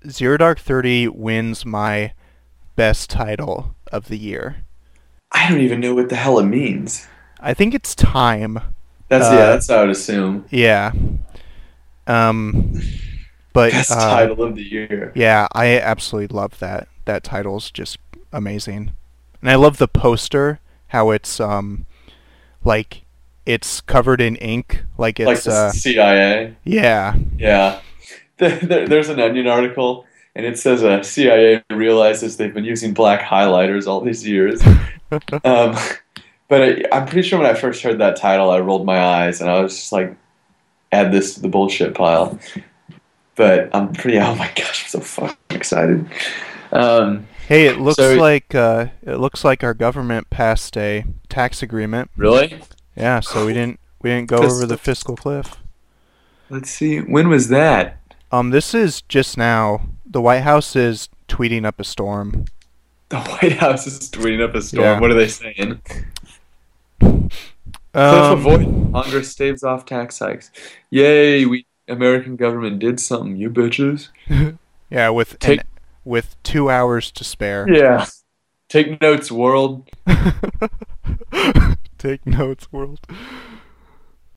Zero Dark 30 wins my best title of the year. I don't even know what the hell it means. I think it's time. Yeah, Uh, that's what I would assume. yeah. Um, but Best title of the year. yeah, I absolutely love that. That title's just amazing, and I love the poster. How it's like it's covered in ink, like Like it's the CIA. yeah. Yeah. There's an Onion article, and it says CIA realizes they've been using black highlighters all these years. Um, but I'm pretty sure when I first heard that title, I rolled my eyes, and I was just like, add this to the bullshit pile. But I'm pretty, oh my gosh, I'm so fucking excited. Um, Hey, so, it looks like our government passed a tax agreement. really? Yeah, so we didn't go over the Pistol. fiscal cliff. Let's see, when was that? This is just now. The White House is tweeting up a storm. The White House is tweeting up a storm. Yeah. What are they saying? Cliff Um, avoided. Congress staves off tax hikes. Yay, we American government did something, you bitches. yeah, Take with 2 hours to spare. Yeah. Take notes, world. Take notes, world.